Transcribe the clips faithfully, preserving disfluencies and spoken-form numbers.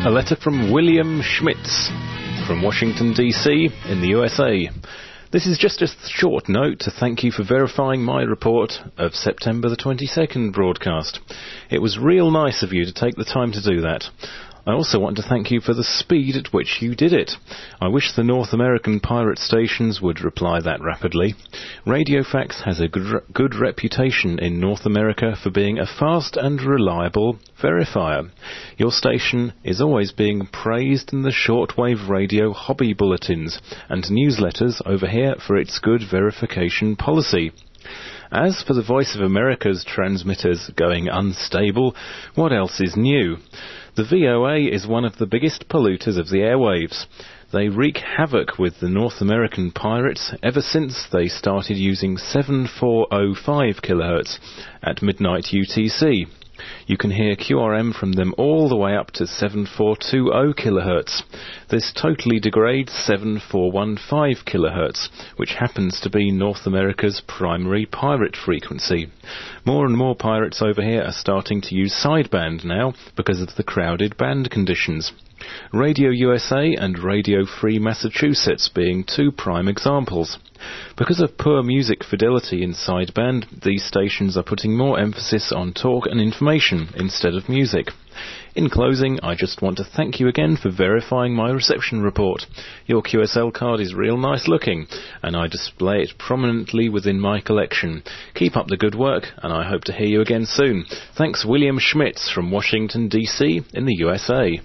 A letter from William Schmitz from Washington, D C in the U S A. This is just a short note to thank you for verifying my report of September the twenty-second broadcast. It was real nice of you to take the time to do that. I also want to thank you for the speed at which you did it. I wish the North American pirate stations would reply that rapidly. RadioFax has a good, good reputation in North America for being a fast and reliable verifier. Your station is always being praised in the shortwave radio hobby bulletins and newsletters over here for its good verification policy. As for the Voice of America's transmitters going unstable, what else is new? The V O A is one of the biggest polluters of the airwaves. They wreak havoc with the North American pirates ever since they started using seven four oh five kilohertz at midnight U T C. You can hear Q R M from them all the way up to seven four two oh kilohertz. This totally degrades seven four one five kilohertz, which happens to be North America's primary pirate frequency. More and more pirates over here are starting to use sideband now because of the crowded band conditions. Radio U S A and Radio Free Massachusetts being two prime examples. Because of poor music fidelity in sideband, these stations are putting more emphasis on talk and information instead of music. In closing, I just want to thank you again for verifying my reception report. Your Q S L card is real nice looking, and I display it prominently within my collection. Keep up the good work, and I hope to hear you again soon. Thanks, William Schmitz from Washington, D C in the U S A.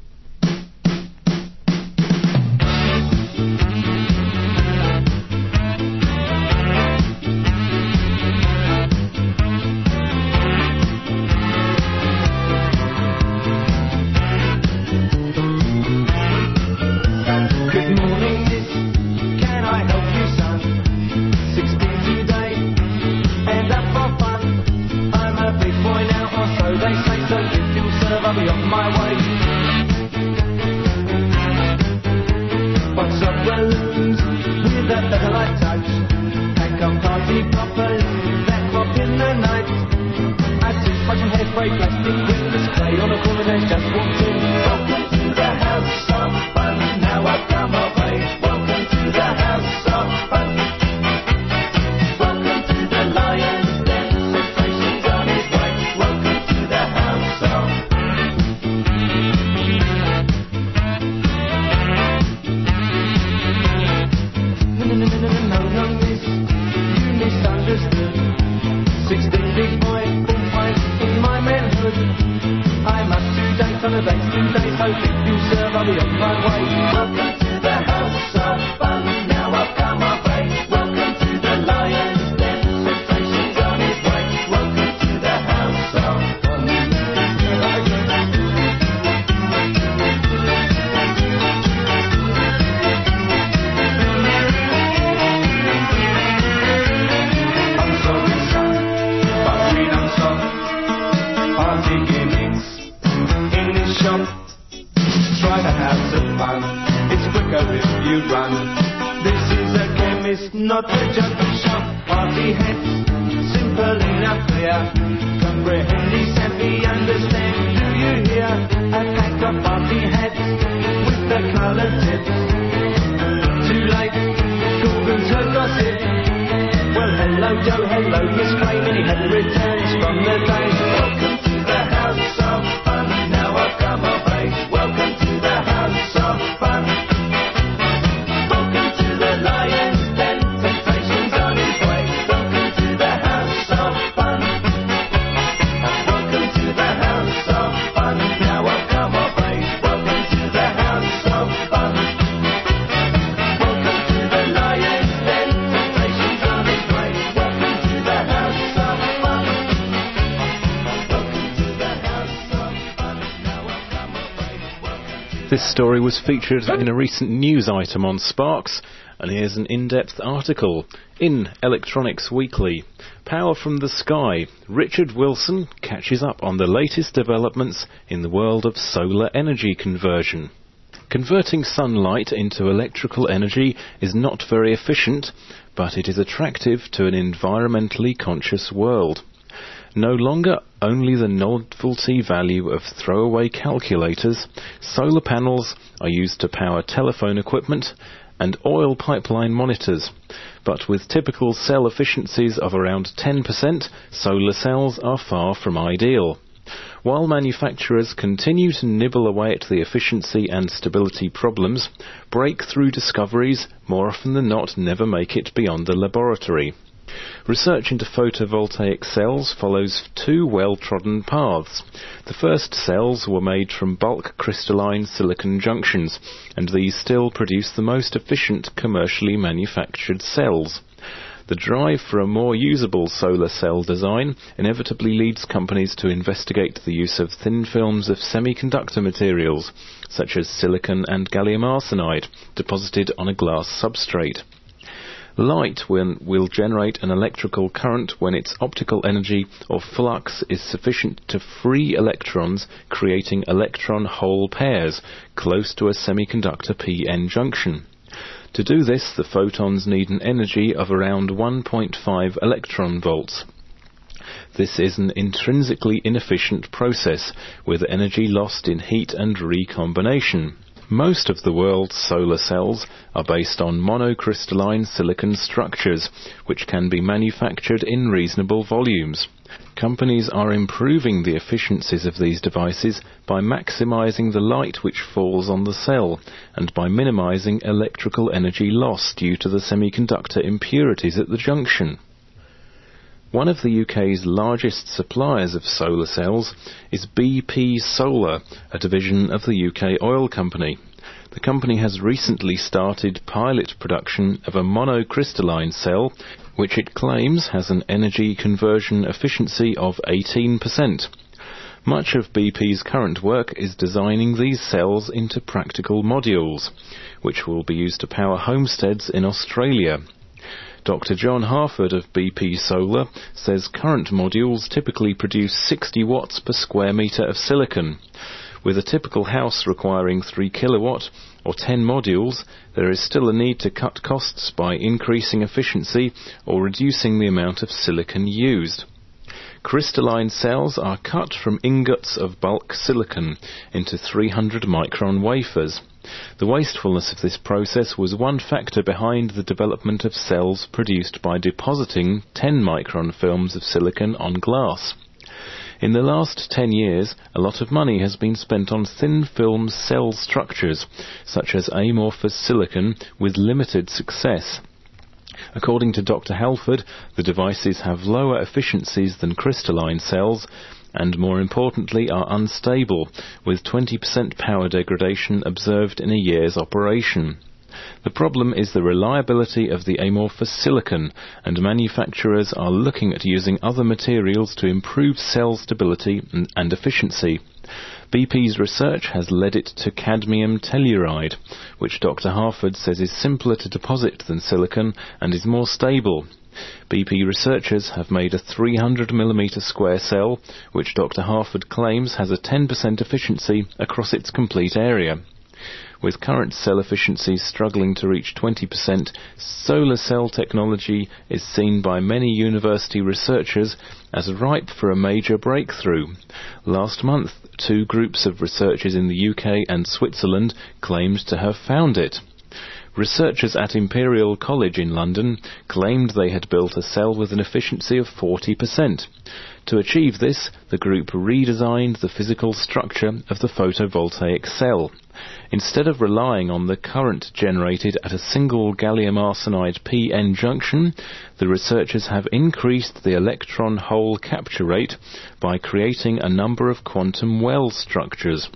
This story was featured in a recent news item on Sparks, and here's an in-depth article in Electronics Weekly. Power from the Sky. Richard Wilson catches up on the latest developments in the world of solar energy conversion. Converting sunlight into electrical energy is not very efficient, but it is attractive to an environmentally conscious world. No longer only the novelty value of throwaway calculators, solar panels are used to power telephone equipment and oil pipeline monitors. But with typical cell efficiencies of around ten percent, solar cells are far from ideal. While manufacturers continue to nibble away at the efficiency and stability problems, breakthrough discoveries, more often than not, never make it beyond the laboratory. Research into photovoltaic cells follows two well-trodden paths. The first cells were made from bulk crystalline silicon junctions, and these still produce the most efficient commercially manufactured cells. The drive for a more usable solar cell design inevitably leads companies to investigate the use of thin films of semiconductor materials, such as silicon and gallium arsenide, deposited on a glass substrate. Light will, will generate an electrical current when its optical energy or flux is sufficient to free electrons, creating electron-hole pairs close to a semiconductor P N junction. To do this, the photons need an energy of around one point five electron volts. This is an intrinsically inefficient process, with energy lost in heat and recombination. Most of the world's solar cells are based on monocrystalline silicon structures, which can be manufactured in reasonable volumes. Companies are improving the efficiencies of these devices by maximizing the light which falls on the cell, and by minimizing electrical energy loss due to the semiconductor impurities at the junction. One of the U K's largest suppliers of solar cells is B P Solar, a division of the U K oil company. The company has recently started pilot production of a monocrystalline cell, which it claims has an energy conversion efficiency of eighteen percent. Much of B P's current work is designing these cells into practical modules, which will be used to power homesteads in Australia. Doctor John Harford of B P Solar says current modules typically produce sixty watts per square metre of silicon. With a typical house requiring three kilowatt or ten modules, there is still a need to cut costs by increasing efficiency or reducing the amount of silicon used. Crystalline cells are cut from ingots of bulk silicon into three hundred micron wafers. The wastefulness of this process was one factor behind the development of cells produced by depositing ten micron films of silicon on glass. In the last ten years, a lot of money has been spent on thin film cell structures, such as amorphous silicon, with limited success. According to Doctor Halford, the devices have lower efficiencies than crystalline cells, and more importantly are unstable, with twenty percent power degradation observed in a year's operation. The problem is the reliability of the amorphous silicon, and manufacturers are looking at using other materials to improve cell stability and, and efficiency. B P's research has led it to cadmium telluride, which Doctor Harford says is simpler to deposit than silicon and is more stable. B P researchers have made a three hundred millimeter square cell, which Doctor Harford claims has a ten percent efficiency across its complete area. With current cell efficiencies struggling to reach twenty percent, solar cell technology is seen by many university researchers as ripe for a major breakthrough. Last month, two groups of researchers in the U K and Switzerland claimed to have found it. Researchers at Imperial College in London claimed they had built a cell with an efficiency of forty percent. To achieve this, the group redesigned the physical structure of the photovoltaic cell. Instead of relying on the current generated at a single gallium arsenide P N junction, the researchers have increased the electron-hole capture rate by creating a number of quantum well structures.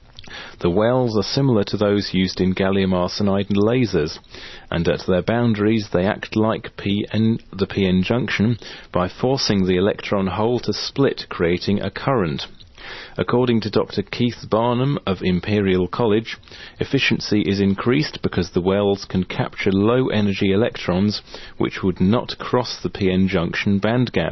The wells are similar to those used in gallium arsenide lasers, and at their boundaries they act like P N, the P N junction by forcing the electron hole to split, creating a current. According to Doctor Keith Barnum of Imperial College, efficiency is increased because the wells can capture low-energy electrons which would not cross the P N junction band gap.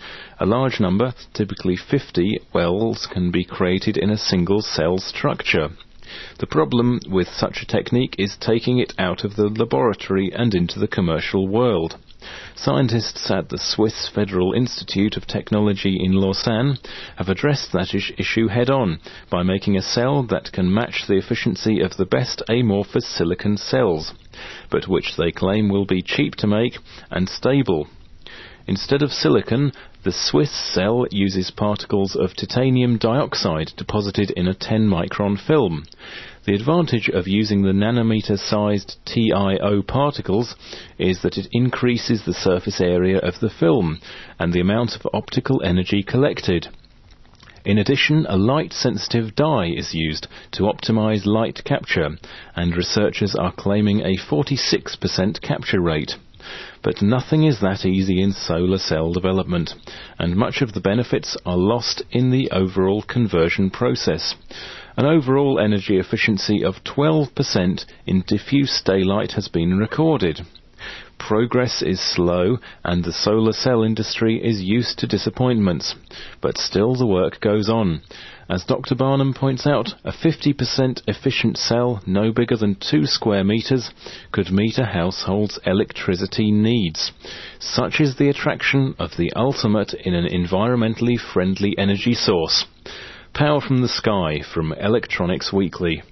A large number, typically fifty, wells can be created in a single cell structure. The problem with such a technique is taking it out of the laboratory and into the commercial world. Scientists at the Swiss Federal Institute of Technology in Lausanne have addressed that is- issue head-on by making a cell that can match the efficiency of the best amorphous silicon cells, but which they claim will be cheap to make and stable. Instead of silicon, the Swiss cell uses particles of titanium dioxide deposited in a ten micron film. The advantage of using the nanometer-sized T I O particles is that it increases the surface area of the film and the amount of optical energy collected. In addition, a light-sensitive dye is used to optimize light capture, and researchers are claiming a forty-six percent capture rate. But nothing is that easy in solar cell development, and much of the benefits are lost in the overall conversion process. An overall energy efficiency of twelve percent in diffuse daylight has been recorded. Progress is slow, and the solar cell industry is used to disappointments, but still the work goes on. As Doctor Barnum points out, a fifty percent efficient cell no bigger than two square meters could meet a household's electricity needs. Such is the attraction of the ultimate in an environmentally friendly energy source. Power from the Sky from Electronics Weekly.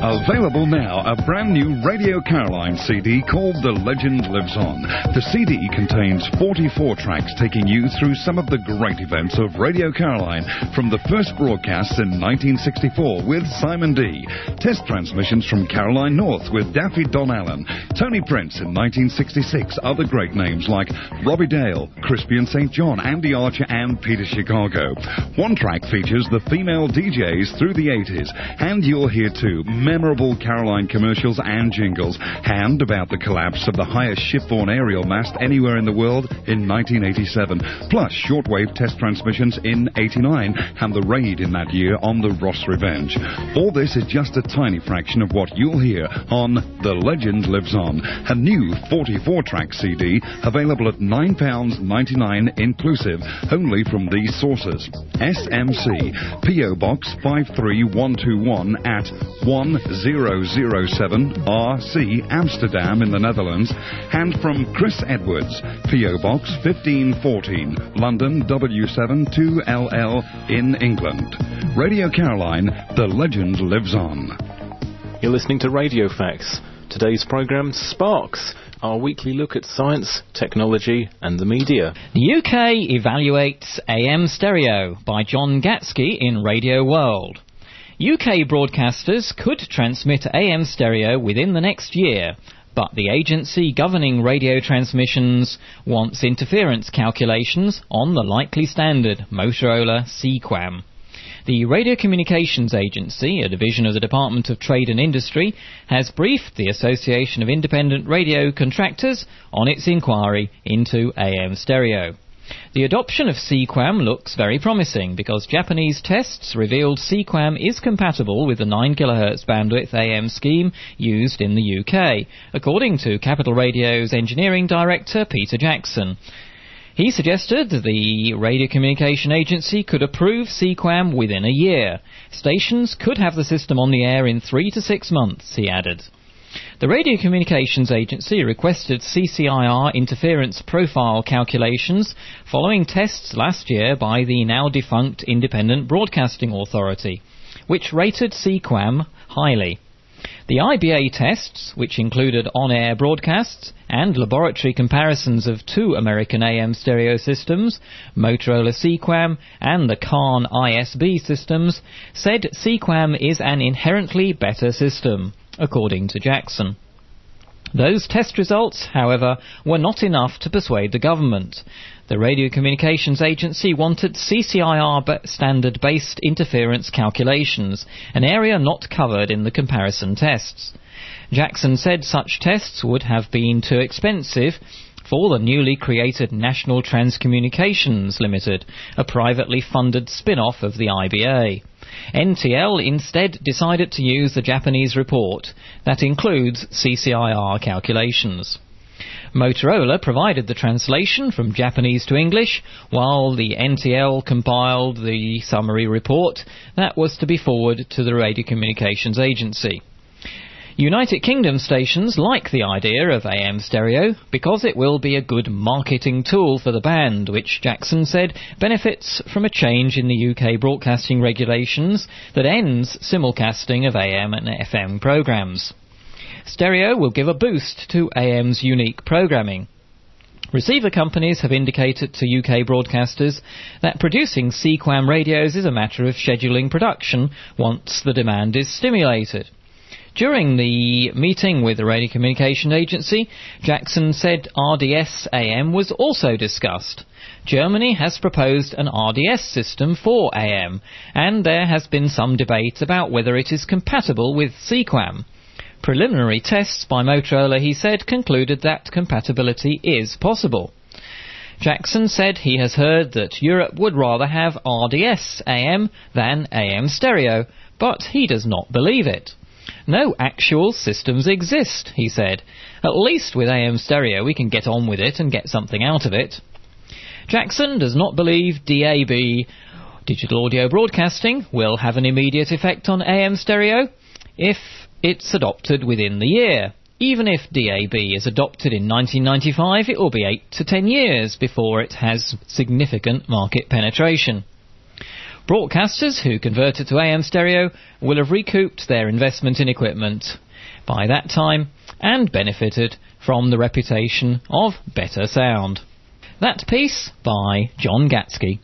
Available now, a brand new Radio Caroline C D called The Legend Lives On. The C D contains forty-four tracks taking you through some of the great events of Radio Caroline, from the first broadcasts in nineteen sixty-four with Simon D, test transmissions from Caroline North with Daffy Don Allen, Tony Prince in nineteen sixty-six, other great names like Robbie Dale, Crispian Saint John, Andy Archer and Peter Chicago. One track features the female D Js through the eighties, and you'll hear too memorable Caroline commercials and jingles, and about the collapse of the highest shipborne aerial mast anywhere in the world in nineteen eighty-seven, plus shortwave test transmissions in eighty-nine, and the raid in that year on the Ross Revenge. All this is just a tiny fraction of what you'll hear on The Legend Lives On, a new forty-four track C D available at nine pounds ninety-nine inclusive, only from these sources: S M C, P O Box five three one two one at one zero zero seven R C, Amsterdam in the Netherlands, and from Chris Edwards, P O Box fifteen fourteen, London W seven two L L in England. Radio Caroline, The Legend Lives On. You're listening to Radio Facts. Today's programme, Sparks, our weekly look at science, technology and the media. The U K evaluates A M stereo by John Gatsky in Radio World. U K broadcasters could transmit A M stereo within the next year, but the agency governing radio transmissions wants interference calculations on the likely standard, Motorola C QAM. The Radio Communications Agency, a division of the Department of Trade and Industry, has briefed the Association of Independent Radio Contractors on its inquiry into A M stereo. The adoption of C QAM looks very promising because Japanese tests revealed C QAM is compatible with the nine kilohertz bandwidth A M scheme used in the U K, according to Capital Radio's engineering director Peter Jackson. He suggested the Radio Communication Agency could approve C QAM within a year. Stations could have the system on the air in three to six months, he added. The Radio Communications Agency requested C C I R interference profile calculations following tests last year by the now-defunct Independent Broadcasting Authority, which rated C QAM highly. The I B A tests, which included on-air broadcasts and laboratory comparisons of two American A M stereo systems, Motorola C QAM and the Kahn I S B systems, said C QAM is an inherently better system, according to Jackson. Those test results, however, were not enough to persuade the government. The Radio Communications Agency wanted C C I R standard-based interference calculations, an area not covered in the comparison tests. Jackson said such tests would have been too expensive for the newly created National Transcommunications Limited, a privately funded spin-off of the I B A. N T L instead decided to use the Japanese report that includes C C I R calculations. Motorola provided the translation from Japanese to English, while the N T L compiled the summary report that was to be forwarded to the Radio Communications Agency. United Kingdom stations like the idea of A M stereo because it will be a good marketing tool for the band, which Jackson said benefits from a change in the U K broadcasting regulations that ends simulcasting of A M and F M programmes. Stereo will give a boost to A M's unique programming. Receiver companies have indicated to U K broadcasters that producing C QAM radios is a matter of scheduling production once the demand is stimulated. During the meeting with the Radio Communication Agency, Jackson said R D S A M was also discussed. Germany has proposed an R D S system for A M, and there has been some debate about whether it is compatible with C QAM. Preliminary tests by Motorola, he said, concluded that compatibility is possible. Jackson said he has heard that Europe would rather have R D S A M than A M stereo, but he does not believe it. No actual systems exist, he said. At least with A M stereo we can get on with it and get something out of it. Jackson does not believe D A B, digital audio broadcasting, will have an immediate effect on A M stereo if it's adopted within the year. Even if D A B is adopted in nineteen ninety-five, it will be eight to ten years before it has significant market penetration. Broadcasters who converted to A M stereo will have recouped their investment in equipment by that time and benefited from the reputation of better sound. That piece by John Gatsky.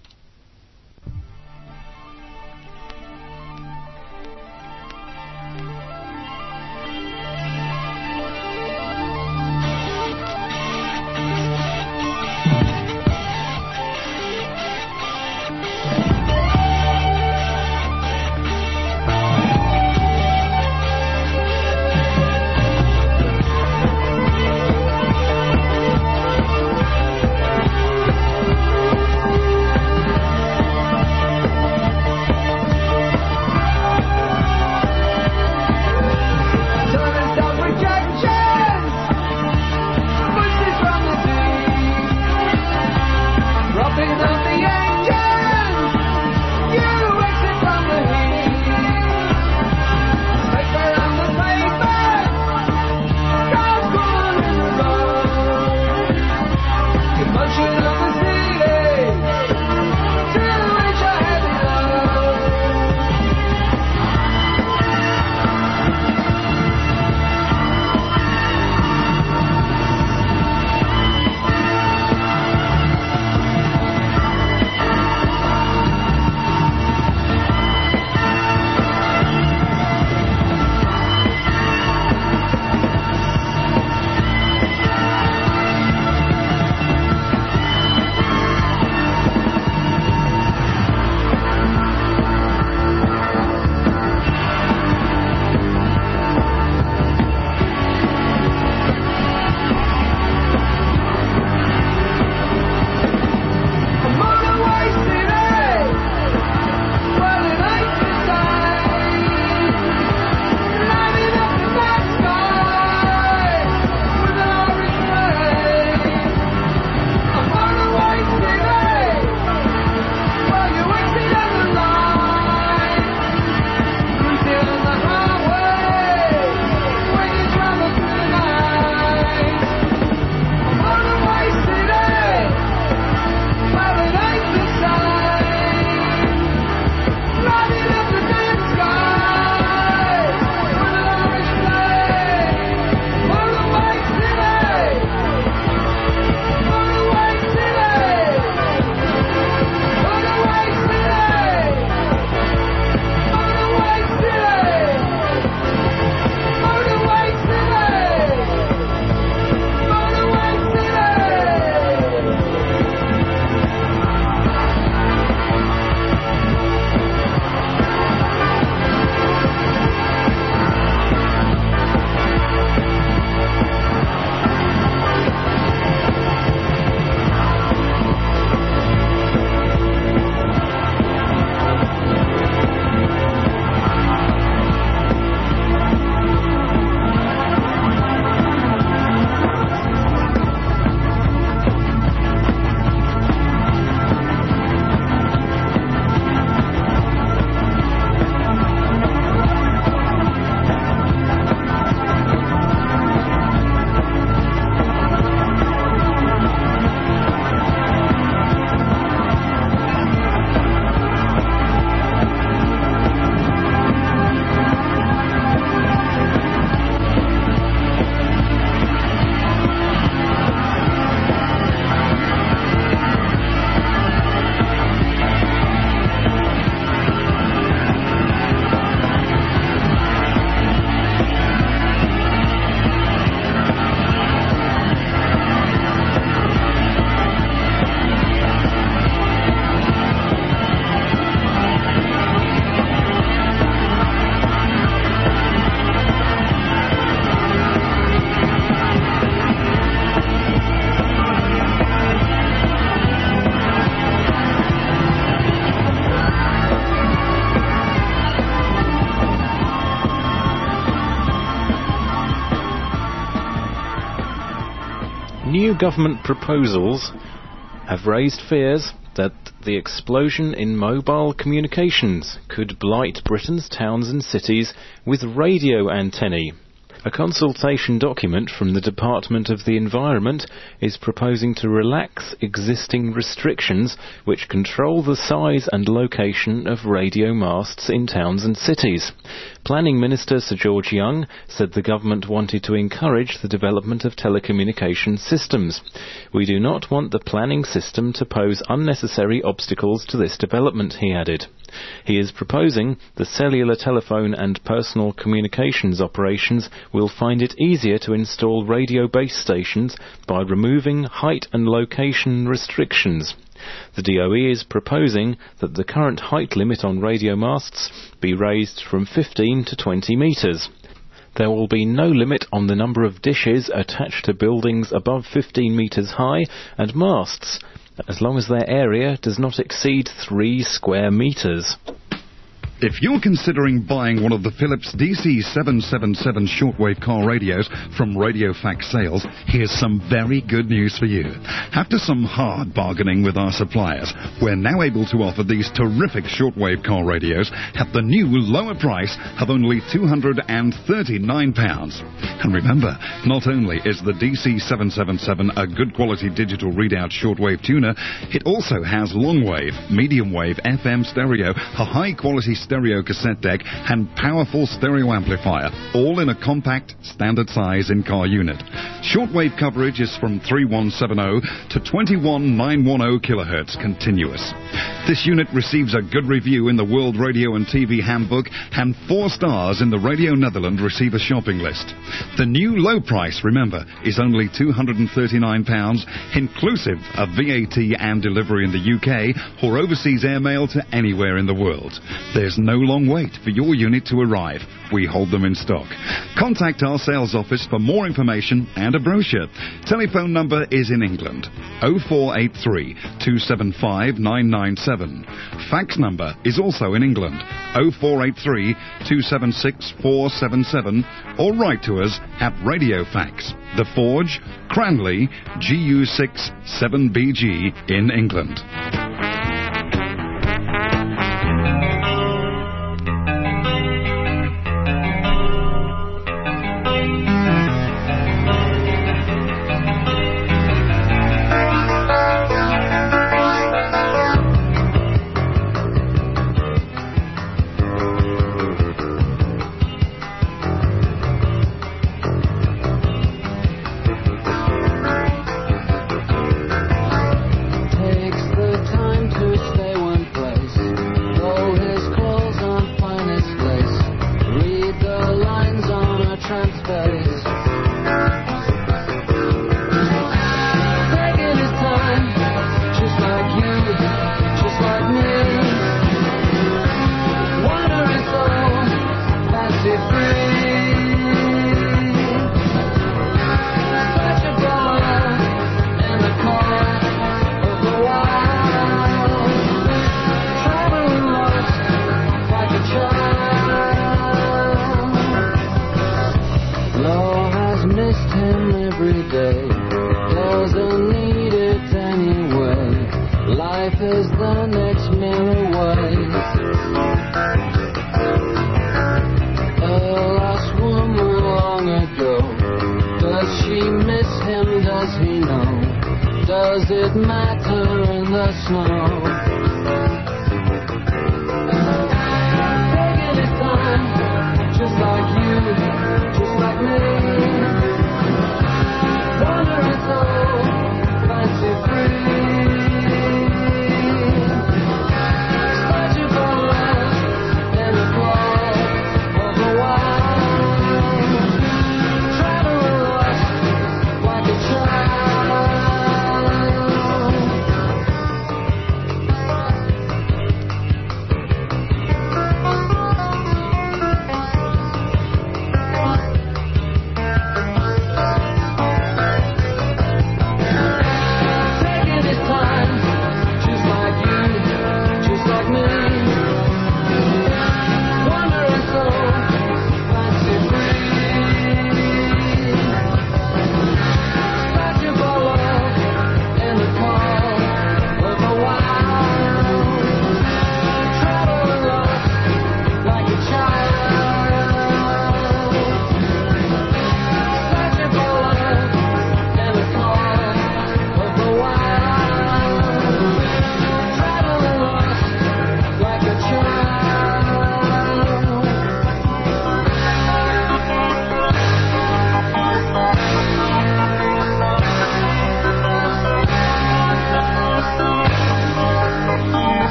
New government proposals have raised fears that the explosion in mobile communications could blight Britain's towns and cities with radio antennae. A consultation document from the Department of the Environment is proposing to relax existing restrictions which control the size and location of radio masts in towns and cities. Planning Minister Sir George Young said the government wanted to encourage the development of telecommunication systems. We do not want the planning system to pose unnecessary obstacles to this development, he added. He is proposing the cellular telephone and personal communications operations will find it easier to install radio base stations by removing height and location restrictions. The D O E is proposing that the current height limit on radio masts be raised from fifteen to twenty metres. There will be no limit on the number of dishes attached to buildings above fifteen metres high and masts, as long as their area does not exceed three square metres. If you're considering buying one of the Philips D C seven seventy-seven shortwave car radios from RadioFax Sales, here's some very good news for you. After some hard bargaining with our suppliers, we're now able to offer these terrific shortwave car radios at the new lower price of only two hundred thirty-nine pounds. And remember, not only is the D C seven seventy-seven a good quality digital readout shortwave tuner, it also has long wave, medium wave F M stereo, a high quality stereo cassette deck and powerful stereo amplifier, all in a compact, standard size in-car unit. Shortwave coverage is from thirty-one seventy to twenty-one nine ten kilohertz continuous. This unit receives a good review in the World Radio and T V Handbook and four stars in the Radio Netherlands Receiver Shopping List. The new low price, remember, is only two hundred thirty-nine pounds, inclusive of V A T and delivery in the U K or overseas airmail to anywhere in the world. There's no long wait for your unit to arrive. We hold them in stock. Contact our sales office for more information and a brochure. Telephone number is in England, oh four eight three, two seven five, nine nine seven. Fax number is also in England, oh four eight three, two seven six, four seven seven, or write to us at RadioFax, The Forge, Cranley, G U six seven B G in England.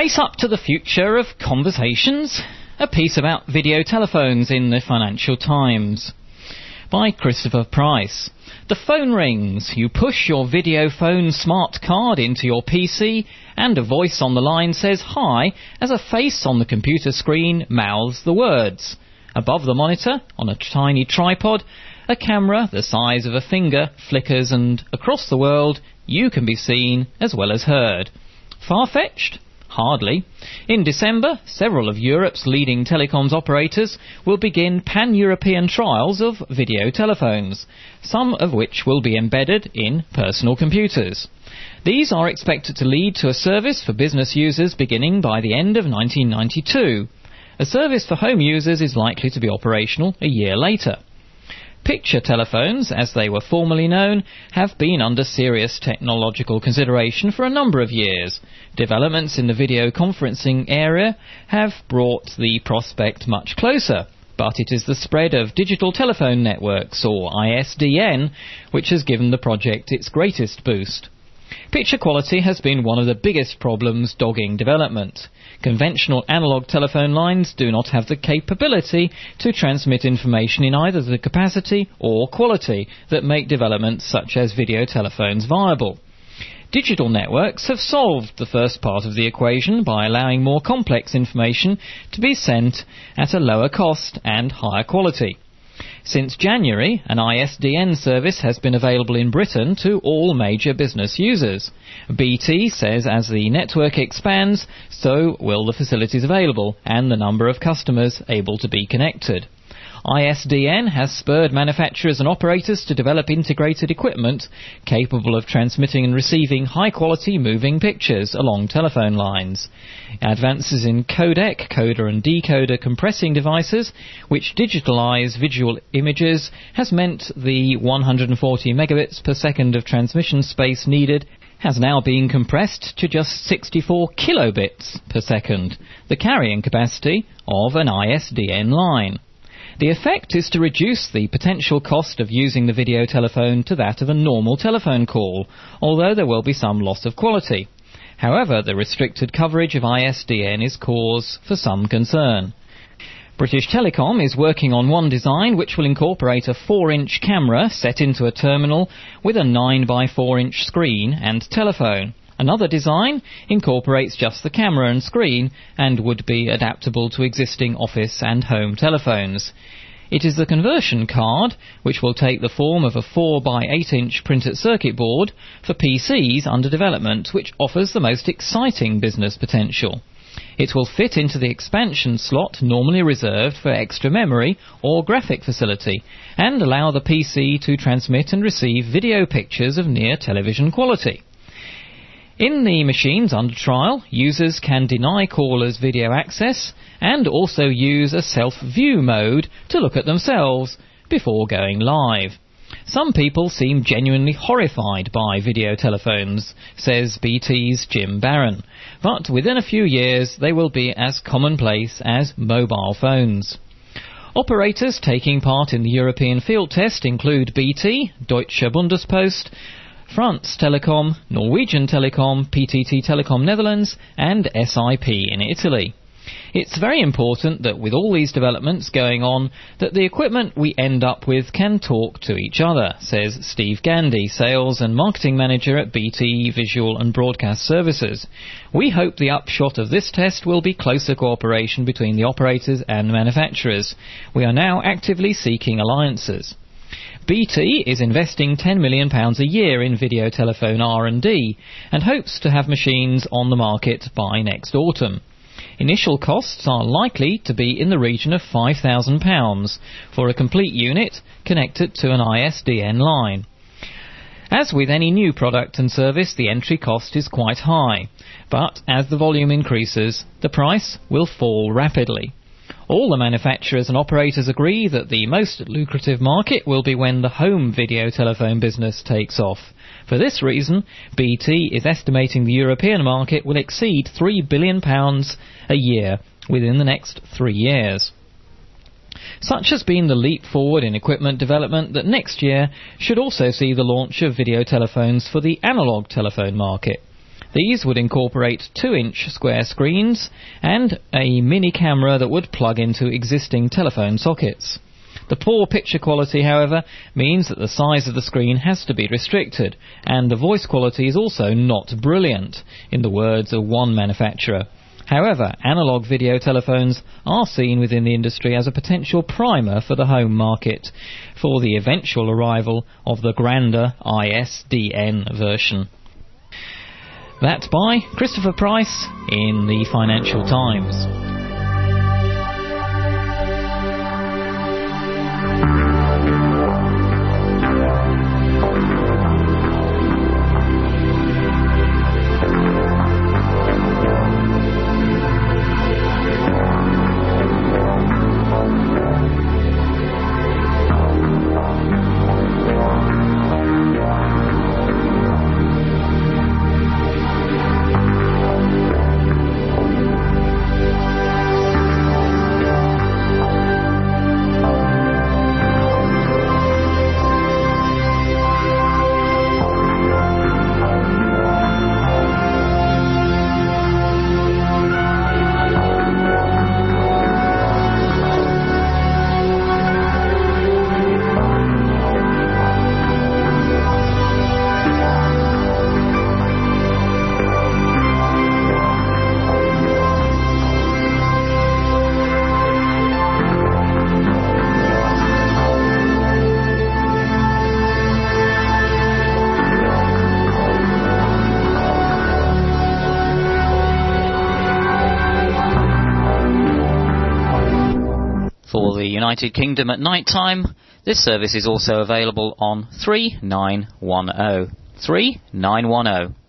Face up to the future of conversations. A piece about video telephones in the Financial Times. By Christopher Price. The phone rings. You push your video phone smart card into your P C and a voice on the line says hi as a face on the computer screen mouths the words. Above the monitor, on a tiny tripod, a camera the size of a finger flickers and across the world you can be seen as well as heard. Far-fetched? Hardly. In December, several of Europe's leading telecoms operators will begin pan-European trials of video telephones, some of which will be embedded in personal computers. These are expected to lead to a service for business users beginning by the end of nineteen ninety-two. A service for home users is likely to be operational a year later. Picture telephones, as they were formerly known, have been under serious technological consideration for a number of years. Developments in the video conferencing area have brought the prospect much closer, but it is the spread of digital telephone networks, or I S D N, which has given the project its greatest boost. Picture quality has been one of the biggest problems dogging development. Conventional analogue telephone lines do not have the capability to transmit information in either the capacity or quality that make developments such as video telephones viable. Digital networks have solved the first part of the equation by allowing more complex information to be sent at a lower cost and higher quality. Since January, an I S D N service has been available in Britain to all major business users. B T says as the network expands, so will the facilities available and the number of customers able to be connected. I S D N has spurred manufacturers and operators to develop integrated equipment capable of transmitting and receiving high-quality moving pictures along telephone lines. Advances in codec, coder and decoder compressing devices, which digitalize visual images, has meant the one hundred forty megabits per second of transmission space needed has now been compressed to just sixty-four kilobits per second, the carrying capacity of an I S D N line. The effect is to reduce the potential cost of using the video telephone to that of a normal telephone call, although there will be some loss of quality. However, the restricted coverage of I S D N is cause for some concern. British Telecom is working on one design which will incorporate a four inch camera set into a terminal with a nine by four inch screen and telephone. Another design incorporates just the camera and screen and would be adaptable to existing office and home telephones. It is the conversion card, which will take the form of a four by eight inch printed circuit board for P Cs under development, which offers the most exciting business potential. It will fit into the expansion slot normally reserved for extra memory or graphic facility and allow the P C to transmit and receive video pictures of near television quality. In the machines under trial, users can deny callers video access and also use a self-view mode to look at themselves before going live. Some people seem genuinely horrified by video telephones, says B T's Jim Barron, but within a few years they will be as commonplace as mobile phones. Operators taking part in the European field test include B T, Deutsche Bundespost, France Telecom, Norwegian Telecom, P T T Telecom Netherlands and S I P in Italy. It's very important that with all these developments going on, that the equipment we end up with can talk to each other, says Steve Gandy, Sales and Marketing Manager at B T Visual and Broadcast Services. We hope the upshot of this test will be closer cooperation between the operators and manufacturers. We are now actively seeking alliances. B T is investing ten million pounds a year in video telephone R and D and hopes to have machines on the market by next autumn. Initial costs are likely to be in the region of five thousand pounds for a complete unit connected to an I S D N line. As with any new product and service, the entry cost is quite high, but as the volume increases, the price will fall rapidly. All the manufacturers and operators agree that the most lucrative market will be when the home video telephone business takes off. For this reason, B T is estimating the European market will exceed three billion pounds a year within the next three years. Such has been the leap forward in equipment development that next year should also see the launch of video telephones for the analogue telephone market. These would incorporate two inch square screens and a mini camera that would plug into existing telephone sockets. The poor picture quality, however, means that the size of the screen has to be restricted, and the voice quality is also not brilliant, in the words of one manufacturer. However, analogue video telephones are seen within the industry as a potential primer for the home market, for the eventual arrival of the grander I S D N version. That by Christopher Price in the Financial Times. For the United Kingdom at night time, this service is also available on three nine one zero. three nine one zero.